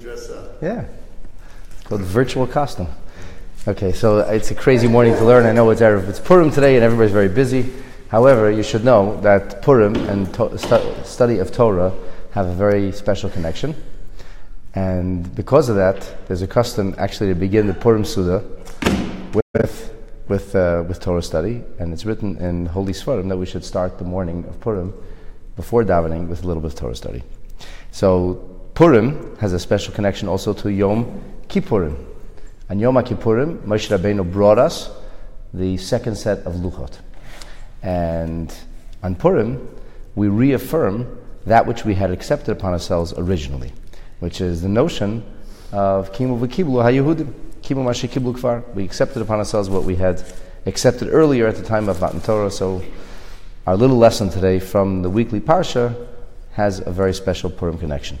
dress up. Yeah. It's called virtual costume. Okay, so it's a crazy morning to learn. I know it's Purim today and everybody's very busy. However, you should know that Purim and study of Torah have a very special connection. And because of that, there's a custom actually to begin the Purim Suda with Torah study. And it's written in Holy Sfarim that we should start the morning of Purim before davening with a little bit of Torah study. So Purim has a special connection also to Yom Kippurim. On Yom Kippurim, Moshe Rabbeinu brought us the second set of Luchot. And on Purim, we reaffirm that which we had accepted upon ourselves originally, which is the notion of Kimu v'kiblu ha-Yehudim, Kimu ma shekiblu kvar. We accepted upon ourselves what we had accepted earlier at the time of Matan Torah. So our little lesson today from the weekly Parsha has a very special Purim connection.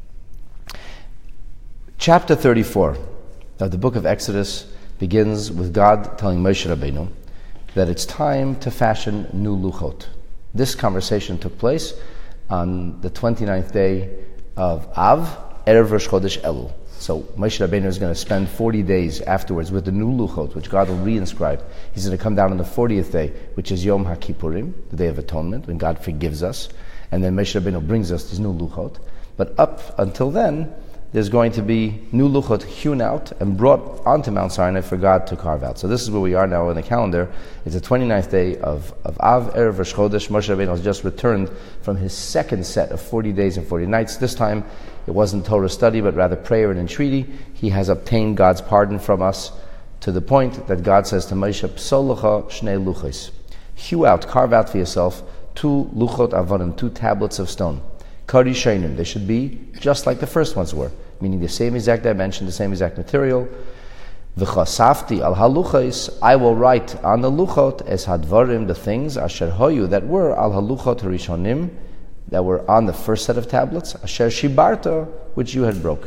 Chapter 34 of the book of Exodus begins with God telling Moshe Rabbeinu that it's time to fashion new luchot. This conversation took place on the 29th day of Av, Erev Rosh Chodesh Elul. So Moshe Rabbeinu is going to spend 40 days afterwards with the new luchot, which God will reinscribe. He's going to come down on the 40th day, which is Yom HaKippurim, the Day of Atonement, when God forgives us. And then Moshe Rabbeinu brings us these new luchot. But up until then, there's going to be new luchot hewn out and brought onto Mount Sinai for God to carve out. So this is where we are now in the calendar. It's the 29th day of Av, Erev Rosh Chodesh. Moshe Rabbeinu has just returned from his second set of 40 days and 40 nights. This time, it wasn't Torah study, but rather prayer and entreaty. He has obtained God's pardon from us to the point that God says to Moshe, Psol lecha shnei luchos. Hew out, carve out for yourself 2 luchot avonim, 2 tablets of stone. Kari sheinim, they should be just like the first ones were, meaning the same exact dimension, the same exact material. V'chasafti al haluchos, I will write on the luchot es hadvarim, the things asher hoyu, that were al haluchot harishonim, that were on the first set of tablets, asher shibarta, which you had broke.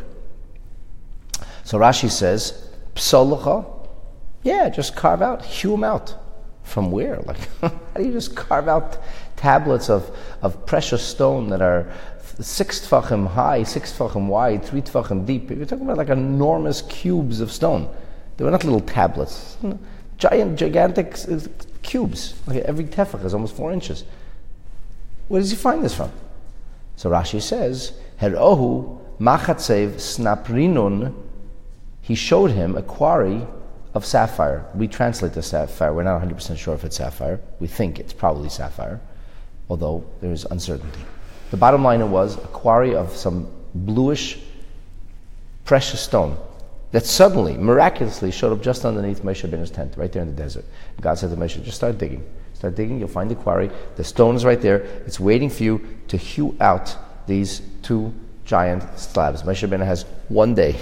So Rashi says, psol lecha, yeah, just carve out, hew them out. From where? Like, how do you just carve out tablets of precious stone that are 6 tfachim high, 6 tfachim wide, 3 tfachim deep? You're talking about like enormous cubes of stone. They were not little tablets. Gigantic cubes. Like every tefach is almost 4 inches. Where does he find this from? So Rashi says, Herohu machatzev snaprinun, he showed him a quarry of sapphire. We translate the sapphire. We're not 100% sure if it's sapphire. We think it's probably sapphire, although there is uncertainty. The bottom line was a quarry of some bluish, precious stone that suddenly, miraculously, showed up just underneath Moshe Rabbeinu's tent, right there in the desert. God said to Moshe, just start digging. Start digging, you'll find the quarry. The stone is right there. It's waiting for you to hew out these 2 giant slabs. Moshe Rabbeinu has one day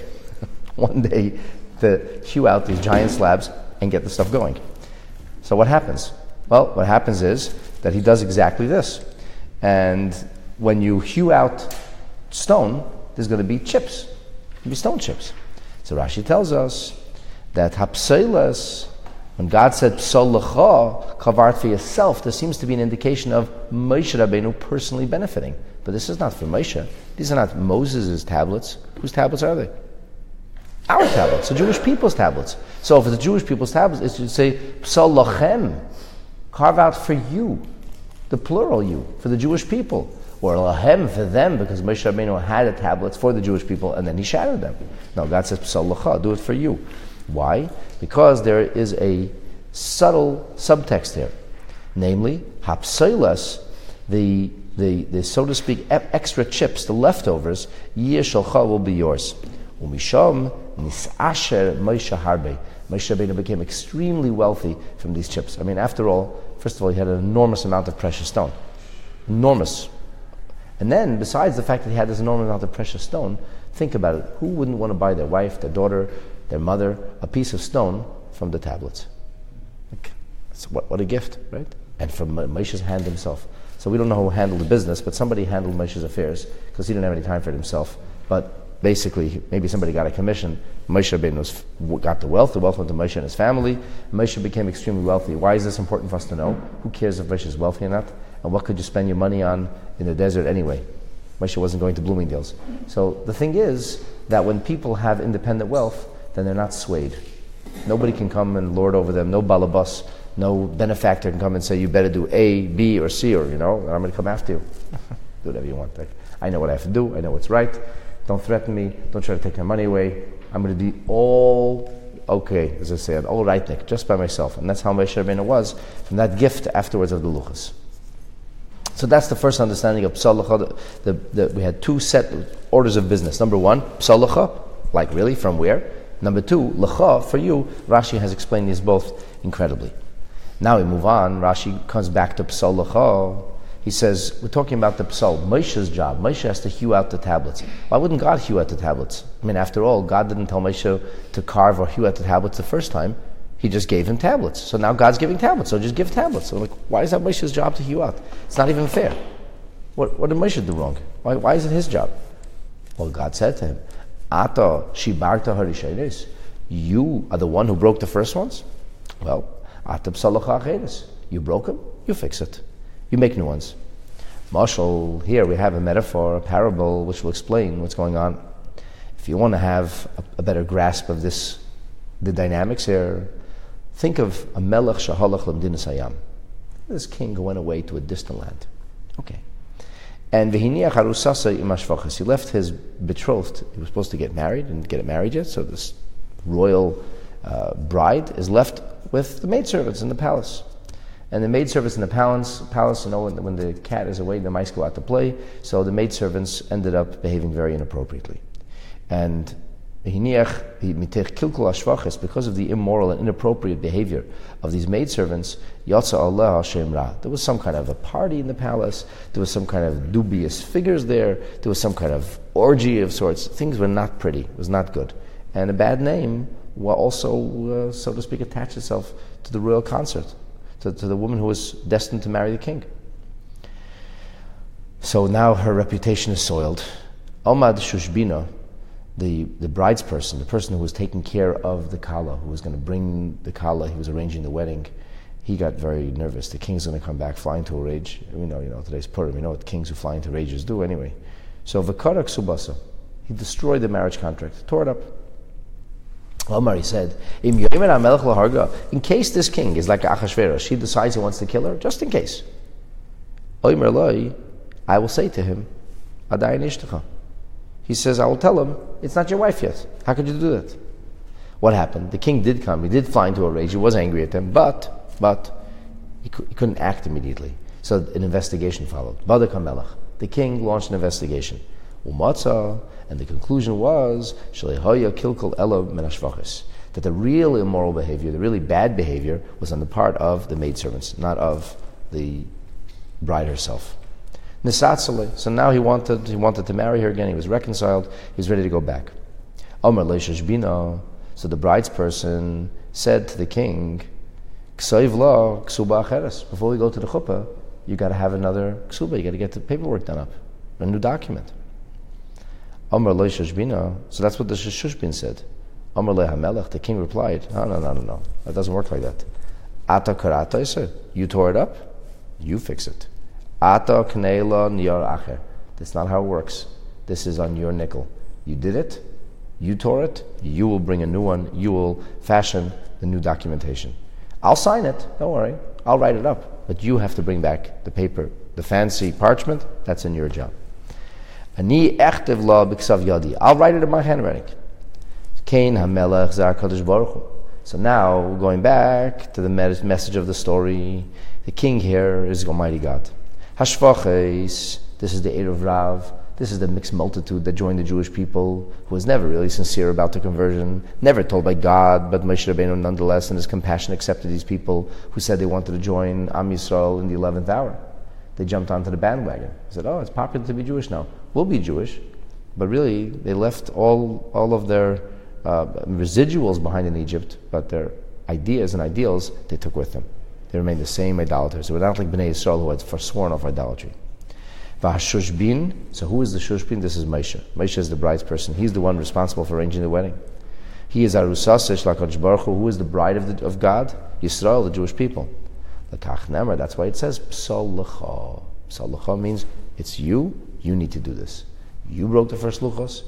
to hew out these giant slabs and get the stuff going. So what happens? Well, what happens is that he does exactly this. And when you hew out stone, there's going to be chips. There'll be stone chips. So Rashi tells us that hapseilas, when God said psol lecha, carve for yourself, there seems to be an indication of Moshe Rabbeinu personally benefiting. But this is not for Moshe. These are not Moses' tablets. Whose tablets are they? Our tablets, the Jewish people's tablets. So if it's the Jewish people's tablets, it should say, Psal lachem, carve out for you, the plural you, for the Jewish people. Or lahem, for them, because Moshe Rabbeinu had the tablets for the Jewish people, and then he shattered them. No, God says, Psal lacha, do it for you. Why? Because there is a subtle subtext here. Namely, hapseilas, the so to speak, extra chips, the leftovers, yeh shalcha, will be yours. Umisham nisasher Moshe harbe. Moshe Rabbeinu became extremely wealthy from these chips. I mean, after all, first of all, he had an enormous amount of precious stone. Enormous. And then, besides the fact that he had this enormous amount of precious stone, think about it. Who wouldn't want to buy their wife, their daughter, their mother, a piece of stone from the tablets? What a gift, right? And from Moshe's hand himself. So we don't know who handled the business, but somebody handled Moshe's affairs because he didn't have any time for it himself. But basically, maybe somebody got a commission. Moshe Rabbeinu got the wealth went to Moshe and his family. Moshe became extremely wealthy. Why is this important for us to know? Who cares if Moshe is wealthy or not? And what could you spend your money on in the desert anyway? Moshe wasn't going to Bloomingdale's. So the thing is that when people have independent wealth, then they're not swayed. Nobody can come and lord over them. No balabas, no benefactor can come and say, you better do A, B, or C, or, and I'm going to come after you. Do whatever you want. I know what I have to do. I know what's right. Don't threaten me. Don't try to take my money away. I'm going to be all okay, as I said, all rightnik, just by myself. And that's how Moshe Rabbeinu was from that gift afterwards of the luchas. So that's the first understanding of psalacha. We had two set orders of business. Number one, psalacha, like really, from where? Number two, lecha, for you. Rashi has explained these both incredibly. Now we move on. Rashi comes back to psalacha. He says, we're talking about the psal, Moshe's job. Moshe has to hew out the tablets. Why wouldn't God hew out the tablets? I mean, after all, God didn't tell Moshe to carve or hew out the tablets the first time. He just gave him tablets. So now God's giving tablets, so just give tablets. So why is that Moshe's job to hew out? It's not even fair. What did Moshe do wrong? Why is it his job? Well, God said to him, Ata shibarta harishanis. You are the one who broke the first ones? Well, Ata psalacha acheres. You broke them, you fix it. You make new ones. Mashal, here we have a metaphor, a parable, which will explain what's going on. If you want to have a better grasp of this, the dynamics here, think of a melech shahalach lemdinas hayam. This king went away to a distant land. Okay. And v'hiniach harusasa imashvachas. He left his betrothed. He was supposed to get married and didn't get married yet, so this royal bride is left with the maidservants in the palace. And the maidservants in the palace, when the cat is away, the mice go out to play. So the maidservants ended up behaving very inappropriately. And because of the immoral and inappropriate behavior of these maidservants, Yatsa Allah Hashem Ra. There was some kind of a party in the palace. There was some kind of dubious figures there. There was some kind of orgy of sorts. Things were not pretty. It was not good. And a bad name will also, so to speak, attach itself to the royal consort. To the woman who was destined to marry the king. So now her reputation is soiled. Omad Shushbina, the bride's person, the person who was taking care of the kala, who was going to bring the kala, he was arranging the wedding, he got very nervous. The king's going to come back flying to a rage. We know, today's Purim, what kings who fly into rages do anyway. So Vakarak Subasa, he destroyed the marriage contract, tore it up. Omar, he said, in case this king is like Achashverosh, he decides he wants to kill her, just in case. I will say to him, he says, I will tell him, it's not your wife yet. How could you do that? What happened? The king did come, he did fly into a rage, he was angry at them, but he couldn't act immediately. So an investigation followed. Badak HaMelech. The king launched an investigation. Umatza, and the conclusion was that the real immoral behavior, the really bad behavior, was on the part of the maidservants, not of the bride herself. Nisatzale. So now he wanted to marry her again. He was reconciled. He was ready to go back. Omer leishashbina. So the bride's person said to the king, "Ksayv la ksuba acheres." Before we go to the chuppah, you got to have another ksuba. You got to get the paperwork done up, a new document. Amar lo shashbina. So that's what the Shushbin said. Amar le hamelech. The king replied, No. That doesn't work like that. Ata karata, he said. You tore it up, you fix it. Ata kneila niyar acher. That's not how it works. This is on your nickel. You did it, you tore it, you will bring a new one, you will fashion the new documentation. I'll sign it, don't worry. I'll write it up. But you have to bring back the paper, the fancy parchment, that's in your job. Ani echtev la b'ksav yadi. I'll write it in my handwriting. Kain hamelech zar kadosh baruch hu. So now, going back to the message of the story, the king here is Almighty God. Hashvaches, this is the Erev Rav, this is the mixed multitude that joined the Jewish people, who was never really sincere about the conversion, never told by God, but Moshe Rabbeinu nonetheless in his compassion accepted these people who said they wanted to join Am Yisrael in the 11th hour. They jumped onto the bandwagon. They said, it's popular to be Jewish now. We'll be Jewish. But really, they left all of their residuals behind in Egypt, but their ideas and ideals they took with them. They remained the same idolaters. They were not like Bnei Yisrael who had forsworn off idolatry. V'hashushbin, so who is the Shushbin? This is Moshe. Moshe is the bride's person. He's the one responsible for arranging the wedding. He is Arusas Shlakadosh Baruch Hu, who is the bride of God? Yisrael, the Jewish people. That's why it says Psal Lecha. Psal Lecha means it's you need to do this. You broke the first luchos,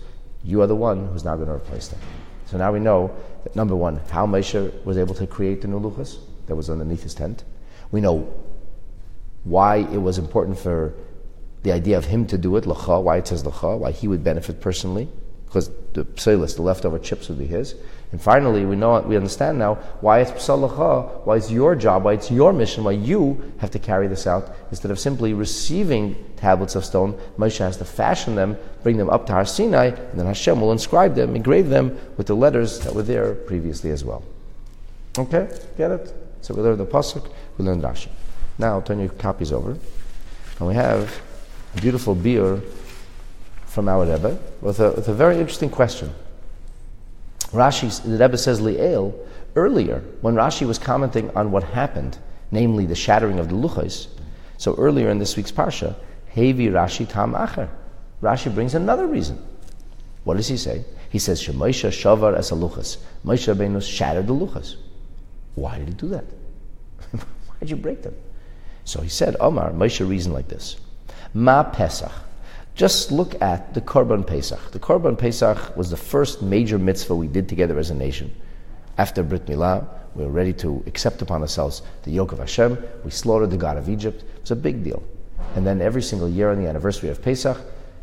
You are the one who's now going to replace them. So now we know that, number one, how Moshe was able to create the new luchos that was underneath his tent. We know why it was important for the idea of him to do it, l'cha, why it says l'cha, why he would benefit personally, because the pselis, the leftover chips, would be his. And finally, we understand now why it's psal l'cha, why it's your job, why it's your mission, why you have to carry this out. Instead of simply receiving tablets of stone, Moshe has to fashion them, bring them up to Har Sinai, and then Hashem will inscribe them, engrave them with the letters that were there previously as well. Okay? Get it? So we learned the pasuk, we learned Rashi. Now I'll turn your copies over, and we have a beautiful beer from our Rebbe with a very interesting question. Rashi, the Rebbe says Li'el, earlier, when Rashi was commenting on what happened, namely the shattering of the luchos, so earlier in this week's parsha, Hevi Rashi Tam Acher, Rashi brings another reason. What does he say? He says, Shemoshe Shavar es luchos. Moshe Rabbeinu shattered the luchos. Why did he do that? Why did you break them? So he said, Omar, Moshe reasoned like this. Ma Pesach. Just look at the Korban Pesach. The Korban Pesach was the first major mitzvah we did together as a nation. After Brit Milah, we were ready to accept upon ourselves the yoke of Hashem. We slaughtered the god of Egypt. It's a big deal. And then every single year on the anniversary of Pesach,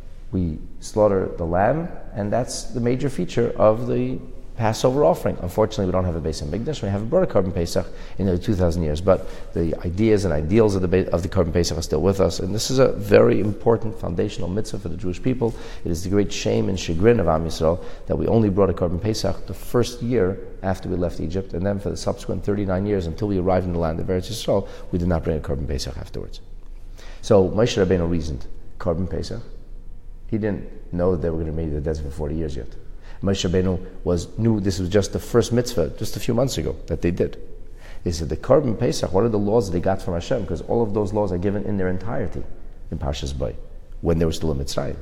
we slaughter the lamb, and that's the major feature of the Passover offering. Unfortunately, we don't have a Beis HaMikdash. We have a broader Korban Pesach in nearly 2,000 years, but the ideas and ideals of the Korban Pesach are still with us, and this is a very important foundational mitzvah for the Jewish people. It is the great shame and chagrin of Am Yisrael that we only brought a Korban Pesach the first year after we left Egypt, and then for the subsequent 39 years until we arrived in the land of Eretz Yisrael, we did not bring a Korban Pesach afterwards. So Moshe Rabbeinu reasoned, Korban Pesach, he didn't know that they were going to be in the desert for 40 years yet. Moshe Rabbeinu knew this was just the first mitzvah, just a few months ago, that they did. They said the Korban Pesach, what are the laws that they got from Hashem? Because all of those laws are given in their entirety in Parshas Bay, when they were still in Mitzrayim.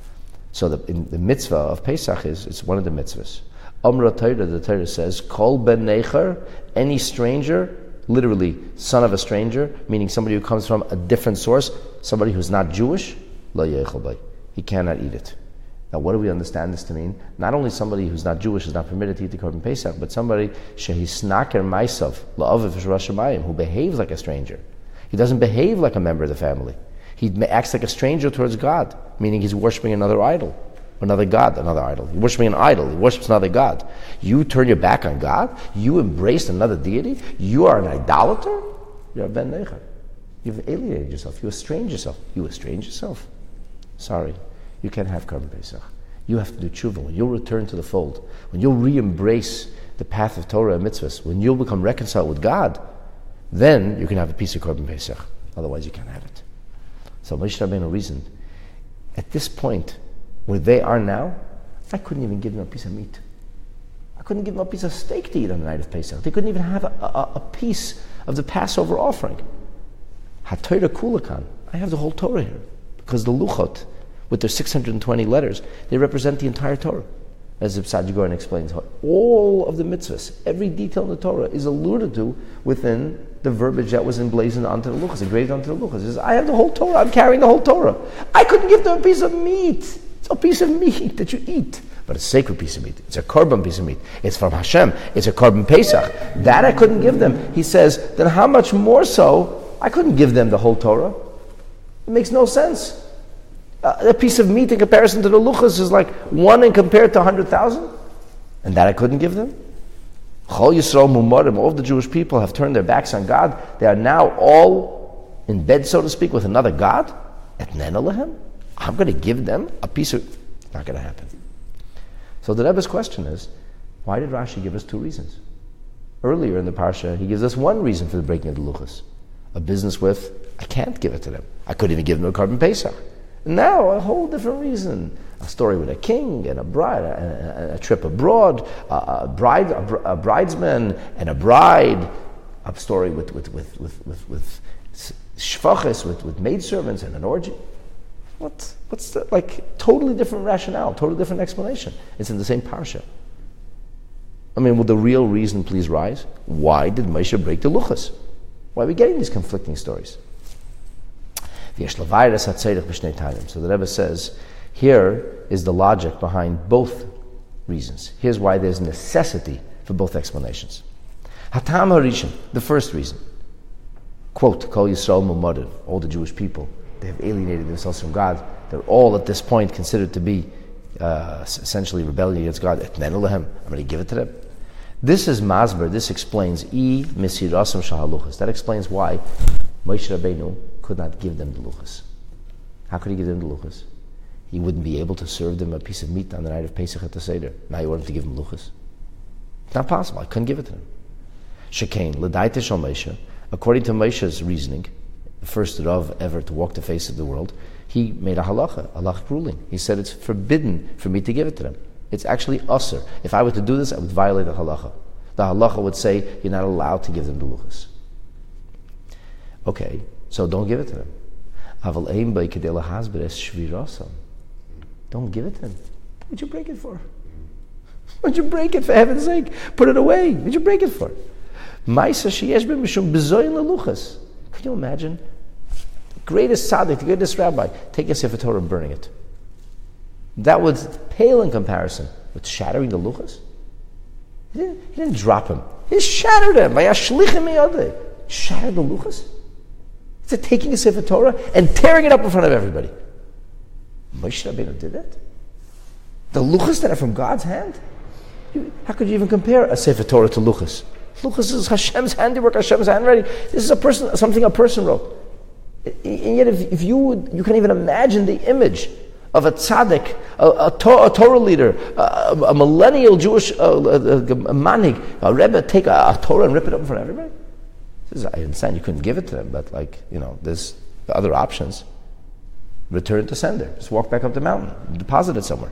So the mitzvah of Pesach it's one of the mitzvahs. Amra Torah, the Torah says, Kol ben necher, any stranger, literally son of a stranger, meaning somebody who comes from a different source, somebody who's not Jewish, lo yechel bay, he cannot eat it. Now, what do we understand this to mean? Not only somebody who's not Jewish is not permitted to eat the Korban Pesach, but somebody shehisnaker ma'asav la'aviv sh'rashamayim, who behaves like a stranger. He doesn't behave like a member of the family. He acts like a stranger towards God, meaning he's worshiping another idol, another god, another idol. He's worshiping an idol. He worships another god. You turn your back on God. You embraced another deity. You are an idolater. You're a ben necher. You've alienated yourself. You estranged yourself. You estranged yourself. Sorry. You can't have Korban Pesach. You have to do tshuva. When you'll return to the fold, when you'll re-embrace the path of Torah and mitzvahs, when you'll become reconciled with God, then you can have a piece of Korban Pesach. Otherwise, you can't have it. So Moshe Rabbeinu reasoned, at this point, where they are now, I couldn't even give them a piece of meat. I couldn't give them a piece of steak to eat on the night of Pesach. They couldn't even have a piece of the Passover offering. HaTorah Kulakan. I have the whole Torah here. Because the Luchot, with their 620 letters, they represent the entire Torah. As Saadia Gaon explains, all of the mitzvahs, every detail in the Torah is alluded to within the verbiage that was emblazoned onto the luchos, engraved onto the luchos. It says, I have the whole Torah, I'm carrying the whole Torah. I couldn't give them a piece of meat. It's a piece of meat that you eat. But it's a sacred piece of meat. It's a korban piece of meat. It's from Hashem. It's a korban Pesach. That I couldn't give them. He says, then how much more so, I couldn't give them the whole Torah. It makes no sense. A piece of meat in comparison to the luchos is like one in compared to 100,000, and that I couldn't give them. Chol Yisrael Mumarim, all of the Jewish people have turned their backs on God. They are now all in bed, so to speak, with another God. Etnen Alehem, I'm going to give them a piece of. Not going to happen. So the Rebbe's question is, why did Rashi give us two reasons? Earlier in the parsha, he gives us one reason for the breaking of the luchos: a business with I can't give it to them. I couldn't even give them a Korban Pesach. Now, a whole different reason. A story with a king and a bride, a trip abroad, a bridesman and a bride, a story with shvachas, with maidservants and an orgy. What's the, totally different rationale, totally different explanation. It's in the same parsha. I mean, will the real reason please rise? Why did Moshe break the luchos? Why are we getting these conflicting stories? So the Rebbe says, Here is the logic behind both reasons. Here's why there's necessity for both explanations. Hatam Harishon, the first reason. Quote, Kol Yisrael Mumadin, all the Jewish people, they have alienated themselves from God. They're all at this point considered to be essentially rebelling against God. Etnenu lehem, I'm going to give it to them. This is Masber, this explains Misirasam Shahaluchas. That explains why Moshe Rabbeinu could not give them the luchas. How could he give them the luchas? He wouldn't be able to serve them a piece of meat on the night of Pesach at the Seder. Now you want him to give them luchas? It's not possible. I couldn't give it to them. Shekain, L'daita Shal Moshe, according to Moshe's reasoning, the first Rav ever to walk the face of the world, he made a halachic ruling. He said it's forbidden for me to give it to them. It's actually usr. If I were to do this, I would violate the halacha. The halacha would say you're not allowed to give them the luchas. Okay, so don't give it to them. Don't give it to them. What'd you break it for? What'd you break it for heaven's sake? Put it away. What'd you break it for? Can you imagine? The greatest tzaddik, the greatest rabbi, taking a Sefer Torah and burning it. That would pale in comparison with shattering the luchas. He didn't drop him. He shattered him. Shattered the luchas? It's taking a Sefer Torah and tearing it up in front of everybody. Moshe Rabbeinu did that? The luchas that are from God's hand? How could you even compare a Sefer Torah to luchas? Luchas is Hashem's handiwork, Hashem's handwriting. This is something a person wrote. And yet if you can even imagine the image of a tzaddik, a Torah leader, a millennial Jewish manig, a rebbe, take a Torah and rip it up in front of everybody? I understand you couldn't give it to them, but there's the other options. Return to sender. Just walk back up the mountain, deposit it somewhere.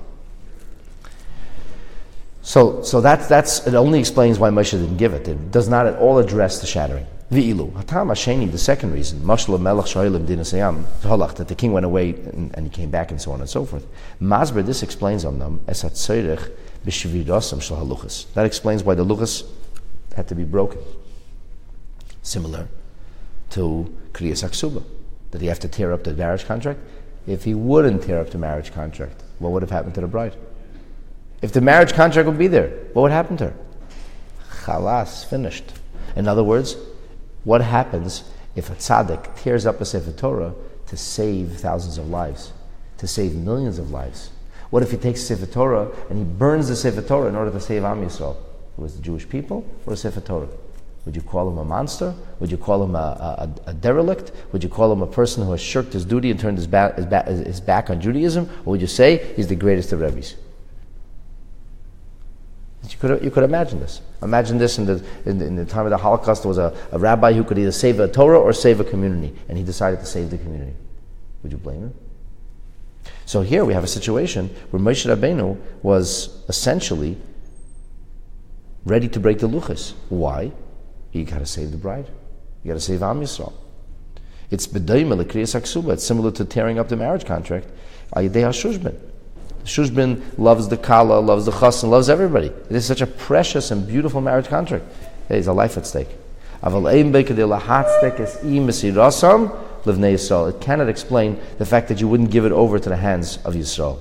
So that's it. Only explains why Moshe didn't give it. It does not at all address the shattering. V'ilu hatam hasheni, the second reason, mashla melech shoylim dinasayam halach, that the king went away and he came back and so on and so forth. Masber, this explains on them es hatzorich b'shvirasam shel haluchas. That explains why the luchas had to be broken. Similar to kriyas aksuba. Did he have to tear up the marriage contract? If he wouldn't tear up the marriage contract, what would have happened to the bride? If the marriage contract would be there, what would happen to her? Chalas, finished. In other words, what happens if a tzaddik tears up a Sefer Torah to save thousands of lives, to save millions of lives? What if he takes Sefer Torah and he burns the Sefer Torah in order to save Am Yisrael? It was the Jewish people or Sefer Torah? Would you call him a monster? Would you call him a derelict? Would you call him a person who has shirked his duty and turned his back on Judaism? Or would you say he's the greatest of Rebbe's? You could imagine this. Imagine this in the time of the Holocaust. There was a rabbi who could either save a Torah or save a community, and he decided to save the community. Would you blame him? So here we have a situation where Moshe Rabbeinu was essentially ready to break the luchas. Why? You got to save the bride. You got to save Am Yisrael. It's b'dayim l'kriyas aksuba. It's similar to tearing up the marriage contract. Ayidei hashushbin. The shushbin loves the kala, loves the chassan, loves everybody. It is such a precious and beautiful marriage contract. There's a life at stake. It cannot explain the fact that you wouldn't give it over to the hands of Yisrael.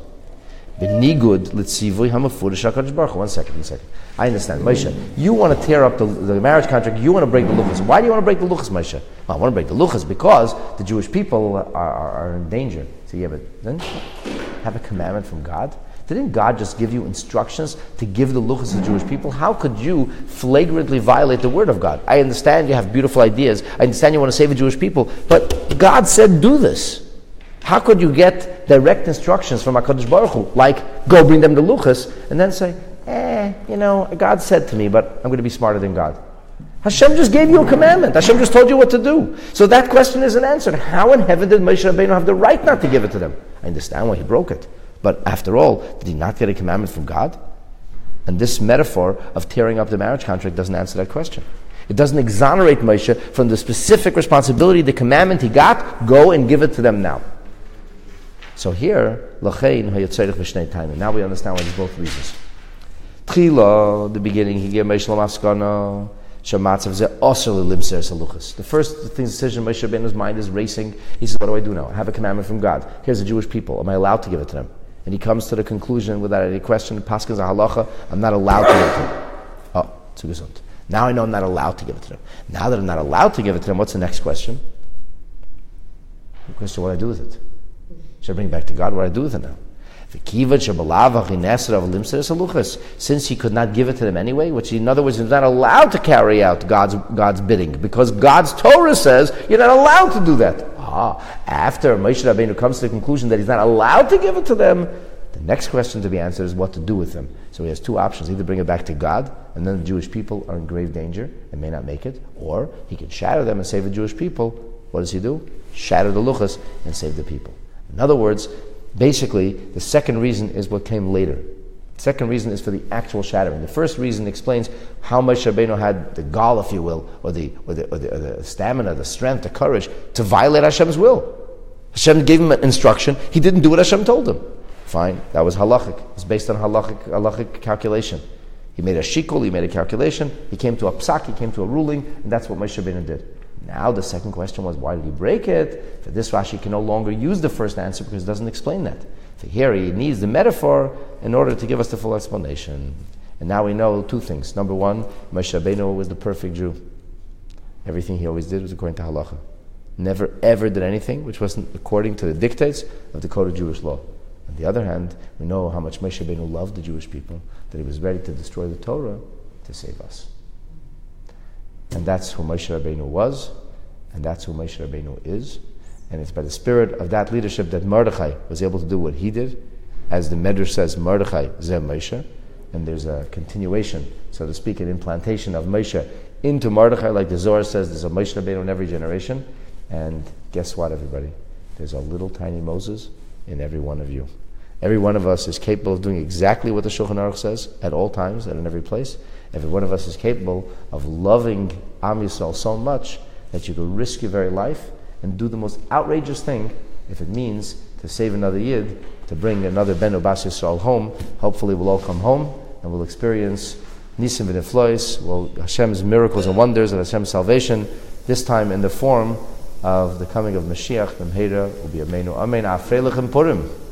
One second. I understand. Moshe, you want to tear up the marriage contract, you want to break the luchas. Why do you want to break the luchas, Moshe? Well, I want to break the luchas because the Jewish people are in danger. So yeah, but didn't you have a commandment from God? Didn't God just give you instructions to give the luchas to the Jewish people? How could you flagrantly violate the word of God? I understand you have beautiful ideas. I understand you want to save the Jewish people. But God said do this. How could you get direct instructions from HaKadosh Baruch Hu, like, go bring them the luchas, and then say, God said to me, but I'm going to be smarter than God. Hashem just gave you a commandment. Hashem just told you what to do. So that question isn't answered. How in heaven did Moshe Rabbeinu have the right not to give it to them? I understand why he broke it. But after all, did he not get a commandment from God? And this metaphor of tearing up the marriage contract doesn't answer that question. It doesn't exonerate Moshe from the specific responsibility, the commandment he got, go and give it to them now. So here, now we understand why there's both reasons. Tchila, the beginning, he gave Moshe Lamaskana, Shamatzav Zeh Osir Limser Saluchas. The first decision Moshe Rabbeinu's mind is racing. He says, what do I do now? I have a commandment from God. Here's the Jewish people. Am I allowed to give it to them? and he comes to the conclusion without any question, Paskins halacha, I'm not allowed to give it to him. Oh, zu gesund. Now I know I'm not allowed to give it to them. Now that I'm not allowed to give it to them, what's the next question? The question, what do I do with it? Should I bring it back to God? What do I do with it now? Since he could not give it to them anyway, which in other words, he's not allowed to carry out God's bidding, because God's Torah says you're not allowed to do that. After Moshe Rabbeinu comes to the conclusion that he's not allowed to give it to them, the next question to be answered is what to do with them. So he has two options: either bring it back to God, and then the Jewish people are in grave danger and may not make it, or he can shatter them and save the Jewish people. What does he do? Shatter the luchos and save the people. In other words, basically, the second reason is what came later. The second reason is for the actual shattering. The first reason explains how Moshe Rabbeinu had the gall, if you will, or the stamina, the strength, the courage to violate Hashem's will. Hashem gave him an instruction. He didn't do what Hashem told him. Fine, that was halachic. It was based on halachic calculation. He made a shikul, he made a calculation, he came to a psak, he came to a ruling, and that's what Moshe Rabbeinu did. Now the second question was, why did he break it? For this, Rashi can no longer use the first answer because it doesn't explain that. For here, he needs the metaphor in order to give us the full explanation. And now we know two things. Number one, Moshe Rabbeinu was the perfect Jew. Everything he always did was according to halacha. Never ever did anything which wasn't according to the dictates of the code of Jewish law. On the other hand, we know how much Moshe Rabbeinu loved the Jewish people, that he was ready to destroy the Torah to save us. And that's who Moshe Rabbeinu was, and that's who Moshe Rabbeinu is. And it's by the spirit of that leadership that Mordechai was able to do what he did. As the Medrash says, Mordechai zeh Moshe. And there's a continuation, so to speak, an implantation of Moshe into Mordechai, like the Zohar says, there's a Moshe Rabbeinu in every generation. And guess what, everybody? There's a little tiny Moses in every one of you. Every one of us is capable of doing exactly what the Shulchan Aruch says at all times and in every place. Every one of us is capable of loving Am Yisrael so much that you could risk your very life and do the most outrageous thing if it means to save another Yid, to bring another Ben Bas Yisrael home. Hopefully we'll all come home and we'll experience Nisim v'Neflois, Hashem's miracles and wonders and Hashem's salvation, this time in the form of the coming of Mashiach. B'mheira u'biyameinu. Amen. Afrei lechem Purim.